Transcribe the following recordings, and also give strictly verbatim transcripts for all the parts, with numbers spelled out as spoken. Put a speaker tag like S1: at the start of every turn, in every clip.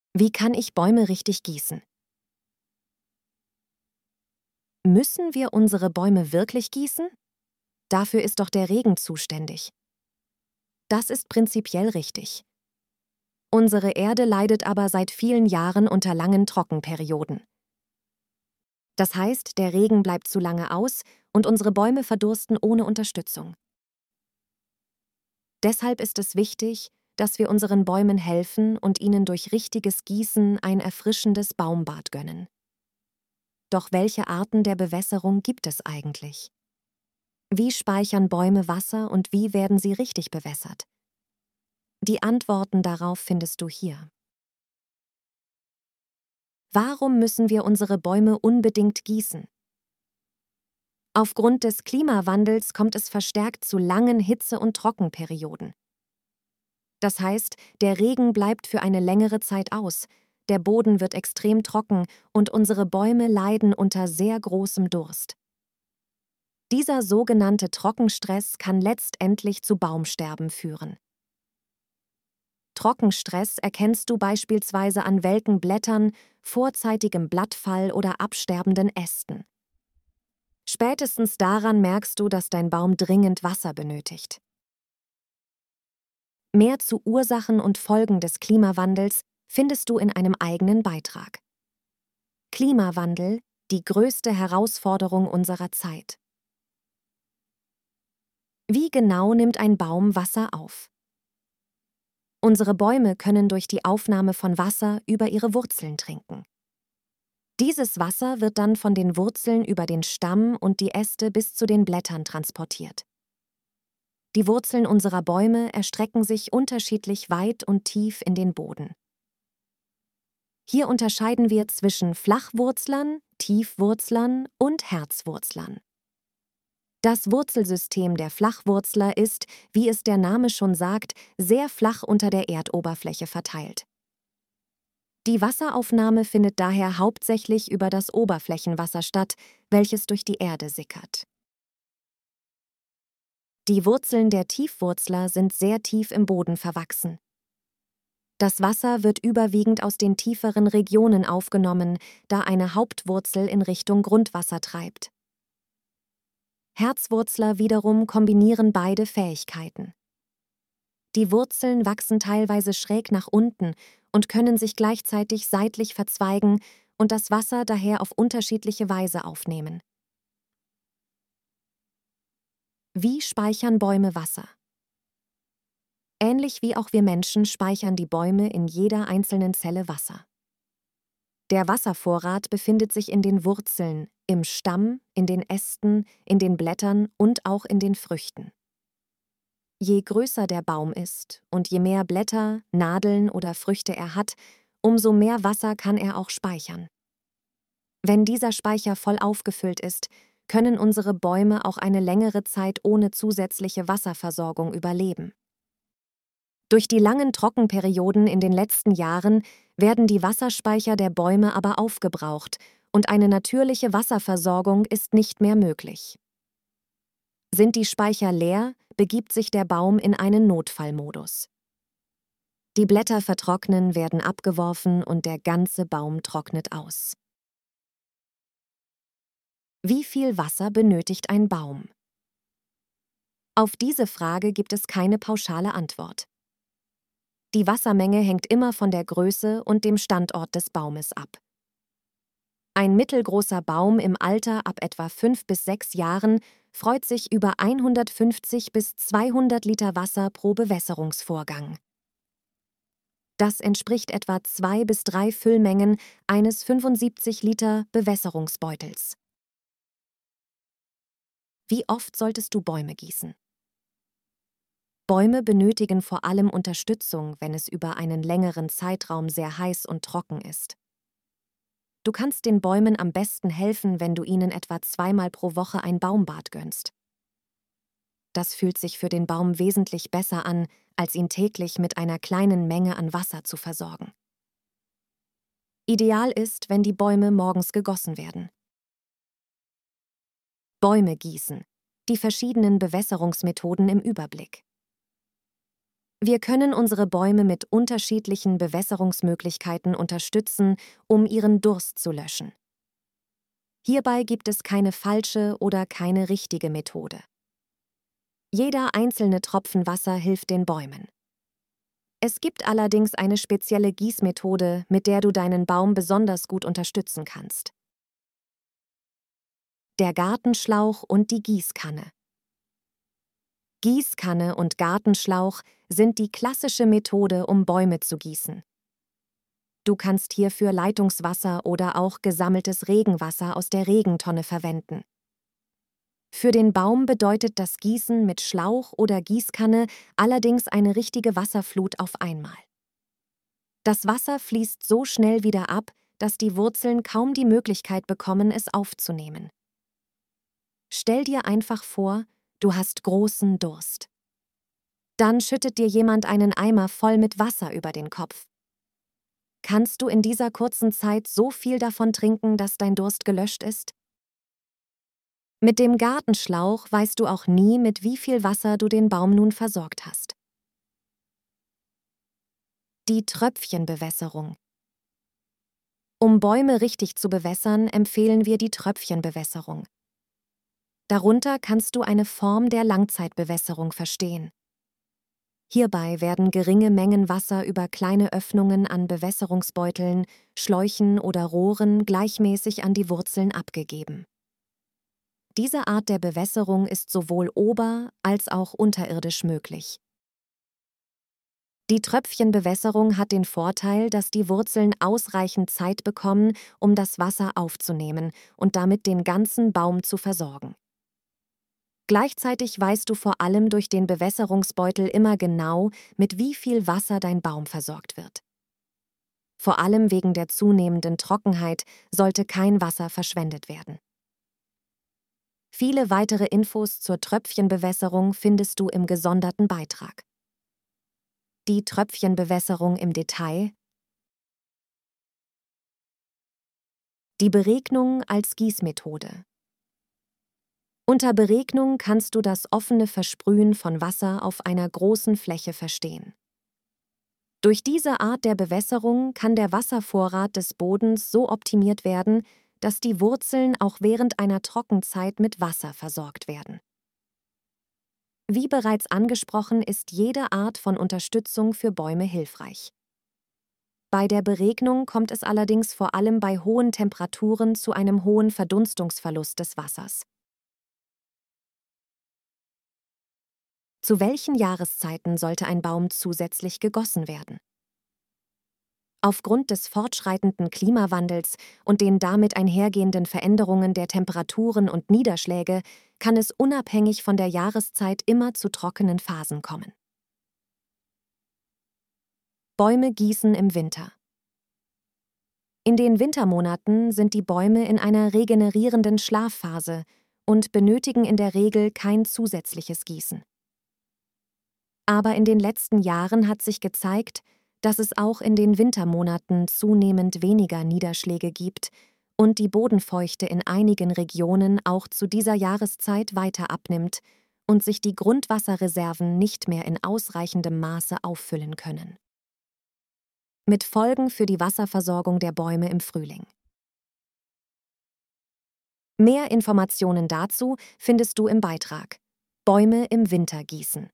S1: Wie kann ich Bäume richtig gießen? Müssen wir unsere Bäume wirklich gießen? Dafür ist doch der Regen zuständig. Das ist prinzipiell richtig. Unsere Erde leidet aber seit vielen Jahren unter langen Trockenperioden. Das heißt, der Regen bleibt zu lange aus und unsere Bäume verdursten ohne Unterstützung. Deshalb ist es wichtig, dass wir unseren Bäumen helfen und ihnen durch richtiges Gießen ein erfrischendes Baumbad gönnen. Doch welche Arten der Bewässerung gibt es eigentlich? Wie speichern Bäume Wasser und wie werden sie richtig bewässert? Die Antworten darauf findest du hier. Warum müssen wir unsere Bäume unbedingt gießen? Aufgrund des Klimawandels kommt es verstärkt zu langen Hitze- und Trockenperioden. Das heißt, der Regen bleibt für eine längere Zeit aus, der Boden wird extrem trocken und unsere Bäume leiden unter sehr großem Durst. Dieser sogenannte Trockenstress kann letztendlich zu Baumsterben führen. Trockenstress erkennst du beispielsweise an welken Blättern, vorzeitigem Blattfall oder absterbenden Ästen. Spätestens daran merkst du, dass dein Baum dringend Wasser benötigt. Mehr zu Ursachen und Folgen des Klimawandels findest du in einem eigenen Beitrag. Klimawandel, die größte Herausforderung unserer Zeit. Wie genau nimmt ein Baum Wasser auf? Unsere Bäume können durch die Aufnahme von Wasser über ihre Wurzeln trinken. Dieses Wasser wird dann von den Wurzeln über den Stamm und die Äste bis zu den Blättern transportiert. Die Wurzeln unserer Bäume erstrecken sich unterschiedlich weit und tief in den Boden. Hier unterscheiden wir zwischen Flachwurzlern, Tiefwurzlern und Herzwurzlern. Das Wurzelsystem der Flachwurzler ist, wie es der Name schon sagt, sehr flach unter der Erdoberfläche verteilt. Die Wasseraufnahme findet daher hauptsächlich über das Oberflächenwasser statt, welches durch die Erde sickert. Die Wurzeln der Tiefwurzler sind sehr tief im Boden verwachsen. Das Wasser wird überwiegend aus den tieferen Regionen aufgenommen, da eine Hauptwurzel in Richtung Grundwasser treibt. Herzwurzler wiederum kombinieren beide Fähigkeiten. Die Wurzeln wachsen teilweise schräg nach unten und können sich gleichzeitig seitlich verzweigen und das Wasser daher auf unterschiedliche Weise aufnehmen. Wie speichern Bäume Wasser? Ähnlich wie auch wir Menschen speichern die Bäume in jeder einzelnen Zelle Wasser. Der Wasservorrat befindet sich in den Wurzeln, im Stamm, in den Ästen, in den Blättern und auch in den Früchten. Je größer der Baum ist und je mehr Blätter, Nadeln oder Früchte er hat, umso mehr Wasser kann er auch speichern. Wenn dieser Speicher voll aufgefüllt ist, können unsere Bäume auch eine längere Zeit ohne zusätzliche Wasserversorgung überleben. Durch die langen Trockenperioden in den letzten Jahren werden die Wasserspeicher der Bäume aber aufgebraucht und eine natürliche Wasserversorgung ist nicht mehr möglich. Sind die Speicher leer, begibt sich der Baum in einen Notfallmodus. Die Blätter vertrocknen, werden abgeworfen und der ganze Baum trocknet aus. Wie viel Wasser benötigt ein Baum? Auf diese Frage gibt es keine pauschale Antwort. Die Wassermenge hängt immer von der Größe und dem Standort des Baumes ab. Ein mittelgroßer Baum im Alter ab etwa fünf bis sechs Jahren freut sich über hundertfünfzig bis zweihundert Liter Wasser pro Bewässerungsvorgang. Das entspricht etwa zwei bis drei Füllmengen eines fünfundsiebzig Liter Bewässerungsbeutels. Wie oft solltest du Bäume gießen? Bäume benötigen vor allem Unterstützung, wenn es über einen längeren Zeitraum sehr heiß und trocken ist. Du kannst den Bäumen am besten helfen, wenn du ihnen etwa zweimal pro Woche ein Baumbad gönnst. Das fühlt sich für den Baum wesentlich besser an, als ihn täglich mit einer kleinen Menge an Wasser zu versorgen. Ideal ist, wenn die Bäume morgens gegossen werden. Bäume gießen. Die verschiedenen Bewässerungsmethoden im Überblick. Wir können unsere Bäume mit unterschiedlichen Bewässerungsmöglichkeiten unterstützen, um ihren Durst zu löschen. Hierbei gibt es keine falsche oder keine richtige Methode. Jeder einzelne Tropfen Wasser hilft den Bäumen. Es gibt allerdings eine spezielle Gießmethode, mit der du deinen Baum besonders gut unterstützen kannst. Der Gartenschlauch und die Gießkanne. Gießkanne und Gartenschlauch sind die klassische Methode, um Bäume zu gießen. Du kannst hierfür Leitungswasser oder auch gesammeltes Regenwasser aus der Regentonne verwenden. Für den Baum bedeutet das Gießen mit Schlauch oder Gießkanne allerdings eine richtige Wasserflut auf einmal. Das Wasser fließt so schnell wieder ab, dass die Wurzeln kaum die Möglichkeit bekommen, es aufzunehmen. Stell dir einfach vor, du hast großen Durst. Dann schüttet dir jemand einen Eimer voll mit Wasser über den Kopf. Kannst du in dieser kurzen Zeit so viel davon trinken, dass dein Durst gelöscht ist? Mit dem Gartenschlauch weißt du auch nie, mit wie viel Wasser du den Baum nun versorgt hast. Die Tröpfchenbewässerung. Um Bäume richtig zu bewässern, empfehlen wir die Tröpfchenbewässerung. Darunter kannst du eine Form der Langzeitbewässerung verstehen. Hierbei werden geringe Mengen Wasser über kleine Öffnungen an Bewässerungsbeuteln, Schläuchen oder Rohren gleichmäßig an die Wurzeln abgegeben. Diese Art der Bewässerung ist sowohl ober- als auch unterirdisch möglich. Die Tröpfchenbewässerung hat den Vorteil, dass die Wurzeln ausreichend Zeit bekommen, um das Wasser aufzunehmen und damit den ganzen Baum zu versorgen. Gleichzeitig weißt du vor allem durch den Bewässerungsbeutel immer genau, mit wie viel Wasser dein Baum versorgt wird. Vor allem wegen der zunehmenden Trockenheit sollte kein Wasser verschwendet werden. Viele weitere Infos zur Tröpfchenbewässerung findest du im gesonderten Beitrag. Die Tröpfchenbewässerung im Detail. Die Beregnung als Gießmethode. Unter Beregnung kannst du das offene Versprühen von Wasser auf einer großen Fläche verstehen. Durch diese Art der Bewässerung kann der Wasservorrat des Bodens so optimiert werden, dass die Wurzeln auch während einer Trockenzeit mit Wasser versorgt werden. Wie bereits angesprochen, ist jede Art von Unterstützung für Bäume hilfreich. Bei der Beregnung kommt es allerdings vor allem bei hohen Temperaturen zu einem hohen Verdunstungsverlust des Wassers. Zu welchen Jahreszeiten sollte ein Baum zusätzlich gegossen werden? Aufgrund des fortschreitenden Klimawandels und den damit einhergehenden Veränderungen der Temperaturen und Niederschläge kann es unabhängig von der Jahreszeit immer zu trockenen Phasen kommen. Bäume gießen im Winter. In den Wintermonaten sind die Bäume in einer regenerierenden Schlafphase und benötigen in der Regel kein zusätzliches Gießen. Aber in den letzten Jahren hat sich gezeigt, dass es auch in den Wintermonaten zunehmend weniger Niederschläge gibt und die Bodenfeuchte in einigen Regionen auch zu dieser Jahreszeit weiter abnimmt und sich die Grundwasserreserven nicht mehr in ausreichendem Maße auffüllen können. Mit Folgen für die Wasserversorgung der Bäume im Frühling. Mehr Informationen dazu findest du im Beitrag Bäume im Winter gießen.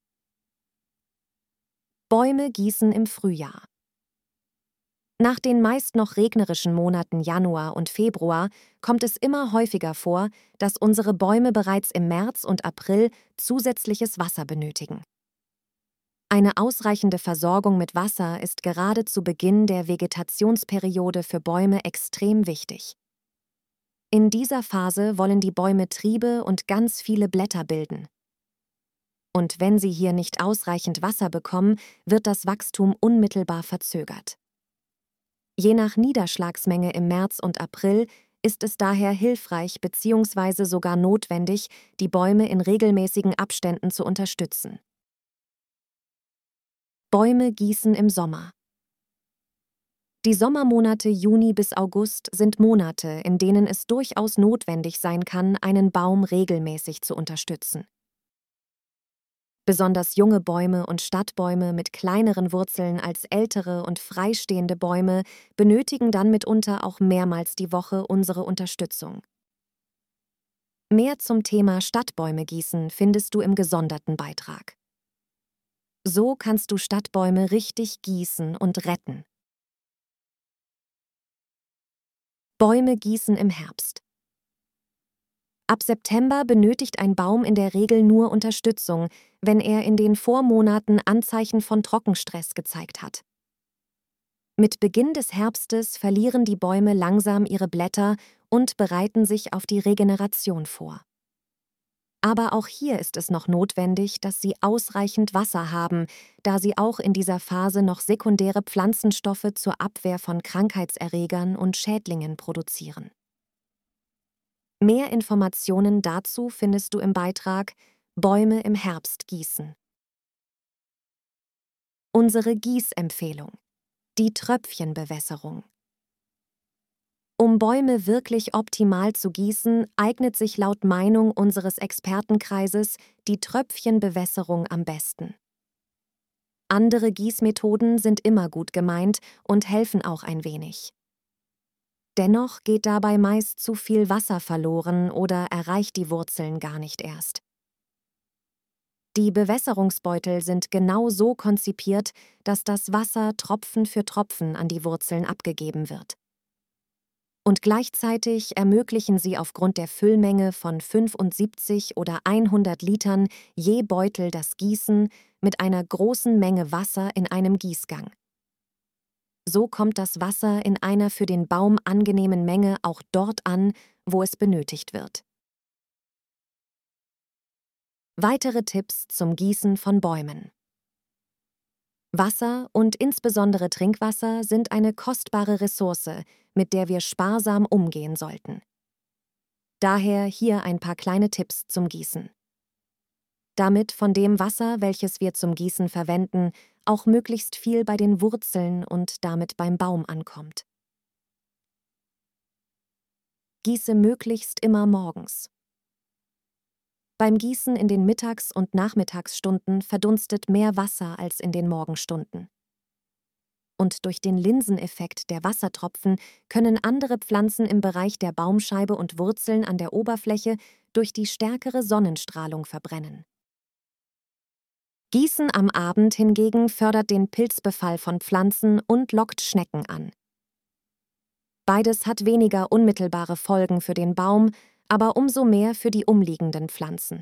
S1: Bäume gießen im Frühjahr. Nach den meist noch regnerischen Monaten Januar und Februar kommt es immer häufiger vor, dass unsere Bäume bereits im März und April zusätzliches Wasser benötigen. Eine ausreichende Versorgung mit Wasser ist gerade zu Beginn der Vegetationsperiode für Bäume extrem wichtig. In dieser Phase wollen die Bäume Triebe und ganz viele Blätter bilden. Und wenn sie hier nicht ausreichend Wasser bekommen, wird das Wachstum unmittelbar verzögert. Je nach Niederschlagsmenge im März und April ist es daher hilfreich bzw. sogar notwendig, die Bäume in regelmäßigen Abständen zu unterstützen. Bäume gießen im Sommer. Die Sommermonate Juni bis August sind Monate, in denen es durchaus notwendig sein kann, einen Baum regelmäßig zu unterstützen. Besonders junge Bäume und Stadtbäume mit kleineren Wurzeln als ältere und freistehende Bäume benötigen dann mitunter auch mehrmals die Woche unsere Unterstützung. Mehr zum Thema Stadtbäume gießen findest du im gesonderten Beitrag. So kannst du Stadtbäume richtig gießen und retten. Bäume gießen im Herbst. Ab September benötigt ein Baum in der Regel nur Unterstützung, wenn er in den Vormonaten Anzeichen von Trockenstress gezeigt hat. Mit Beginn des Herbstes verlieren die Bäume langsam ihre Blätter und bereiten sich auf die Regeneration vor. Aber auch hier ist es noch notwendig, dass sie ausreichend Wasser haben, da sie auch in dieser Phase noch sekundäre Pflanzenstoffe zur Abwehr von Krankheitserregern und Schädlingen produzieren. Mehr Informationen dazu findest du im Beitrag Bäume im Herbst gießen. Unsere Gießempfehlung: die Tröpfchenbewässerung. Um Bäume wirklich optimal zu gießen, eignet sich laut Meinung unseres Expertenkreises die Tröpfchenbewässerung am besten. Andere Gießmethoden sind immer gut gemeint und helfen auch ein wenig. Dennoch geht dabei meist zu viel Wasser verloren oder erreicht die Wurzeln gar nicht erst. Die Bewässerungsbeutel sind genau so konzipiert, dass das Wasser Tropfen für Tropfen an die Wurzeln abgegeben wird. Und gleichzeitig ermöglichen sie aufgrund der Füllmenge von fünfundsiebzig oder hundert Litern je Beutel das Gießen mit einer großen Menge Wasser in einem Gießgang. So kommt das Wasser in einer für den Baum angenehmen Menge auch dort an, wo es benötigt wird. Weitere Tipps zum Gießen von Bäumen. Wasser und insbesondere Trinkwasser sind eine kostbare Ressource, mit der wir sparsam umgehen sollten. Daher hier ein paar kleine Tipps zum Gießen. Damit von dem Wasser, welches wir zum Gießen verwenden, auch möglichst viel bei den Wurzeln und damit beim Baum ankommt. Gieße möglichst immer morgens. Beim Gießen in den Mittags- und Nachmittagsstunden verdunstet mehr Wasser als in den Morgenstunden. Und durch den Linseneffekt der Wassertropfen können andere Pflanzen im Bereich der Baumscheibe und Wurzeln an der Oberfläche durch die stärkere Sonnenstrahlung verbrennen. Gießen am Abend hingegen fördert den Pilzbefall von Pflanzen und lockt Schnecken an. Beides hat weniger unmittelbare Folgen für den Baum, aber umso mehr für die umliegenden Pflanzen.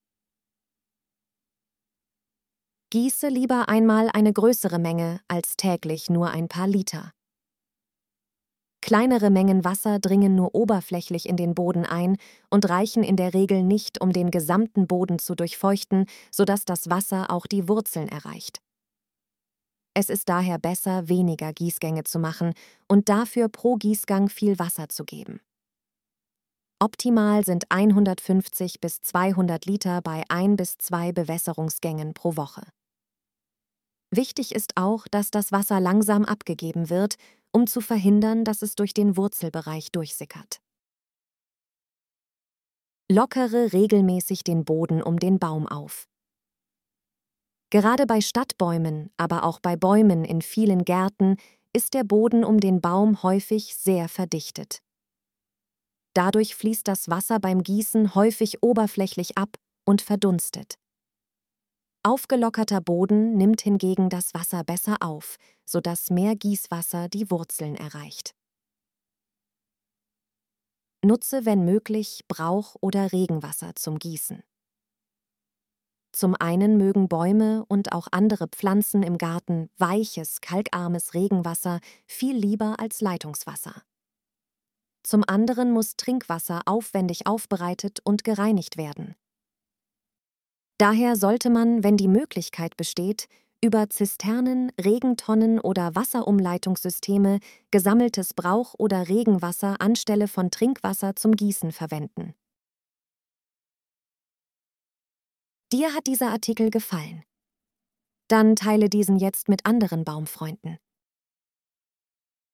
S1: Gieße lieber einmal eine größere Menge als täglich nur ein paar Liter. Kleinere Mengen Wasser dringen nur oberflächlich in den Boden ein und reichen in der Regel nicht, um den gesamten Boden zu durchfeuchten, sodass das Wasser auch die Wurzeln erreicht. Es ist daher besser, weniger Gießgänge zu machen und dafür pro Gießgang viel Wasser zu geben. Optimal sind hundertfünfzig bis zweihundert Liter bei ein bis zwei Bewässerungsgängen pro Woche. Wichtig ist auch, dass das Wasser langsam abgegeben wird, um zu verhindern, dass es durch den Wurzelbereich durchsickert. Lockere regelmäßig den Boden um den Baum auf. Gerade bei Stadtbäumen, aber auch bei Bäumen in vielen Gärten ist der Boden um den Baum häufig sehr verdichtet. Dadurch fließt das Wasser beim Gießen häufig oberflächlich ab und verdunstet. Aufgelockerter Boden nimmt hingegen das Wasser besser auf, sodass mehr Gießwasser die Wurzeln erreicht. Nutze, wenn möglich, Brauch- oder Regenwasser zum Gießen. Zum einen mögen Bäume und auch andere Pflanzen im Garten weiches, kalkarmes Regenwasser viel lieber als Leitungswasser. Zum anderen muss Trinkwasser aufwendig aufbereitet und gereinigt werden. Daher sollte man, wenn die Möglichkeit besteht, über Zisternen, Regentonnen oder Wasserumleitungssysteme gesammeltes Brauch- oder Regenwasser anstelle von Trinkwasser zum Gießen verwenden. Dir hat dieser Artikel gefallen? Dann teile diesen jetzt mit anderen Baumfreunden.